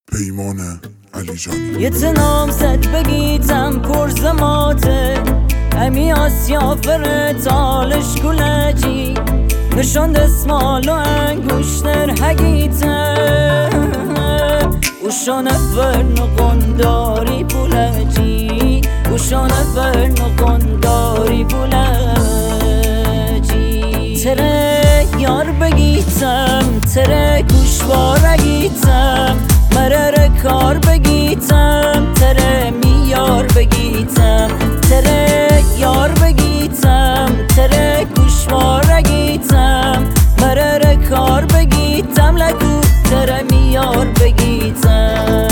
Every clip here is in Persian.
پیمان علیجانی. یه تنام زد بگیتم پرزماته امی آسیا فرتالش کلجی نشان دسمال و انگوشتر هگیته وشانه فرن قنداری بولجی وشانه فرن قنداری بولجی تره یار بگیتم تره گوشوار اگیتم مرر کار بگیتم تره میار بگیتم تره یار بگیتم تره گوشوار اگیتم مرر کار بگیتم لگو تره میار بگیتم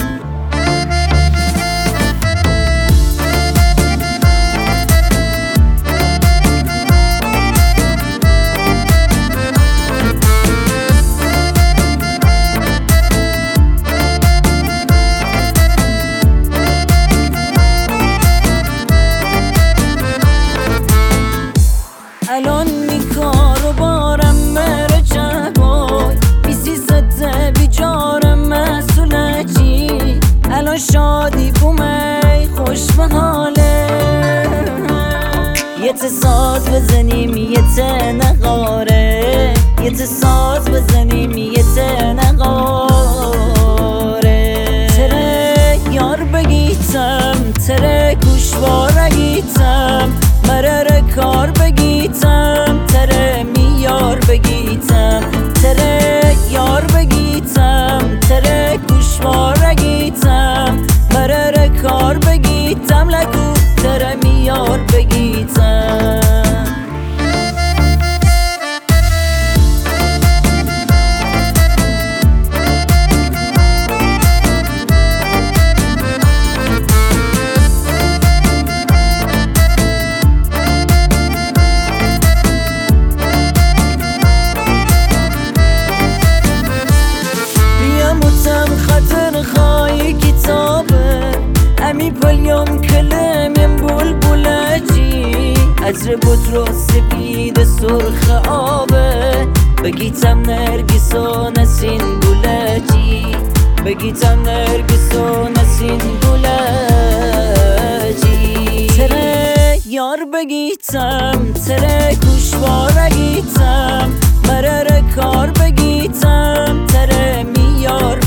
الان میکار و بارم مره جوای بیسی سته بیجارم مسئولجی الان شادی بومی خوش به حاله یه ساز بزنیم یه نقاره یه ساز بزنیم یه نقاره تره یار بگیتم تره گوشوار اگیتم مرر کار بگیتم تره میار بگیتم تره یار بگیتم تره گوشوار اگیتم مرر کار بگیتم لگو تره میار بگیتم خاطر خواهی کتابه امی پلیام کلمیم بلبلجی عطر بطر سپید سرخ آبه بگیتم نرگس و نسین گلجی بگیتم نرگس و نسین گلجی تره یار بگیتم تره گوشوار اگیتم مرر کار بگیتم تره میار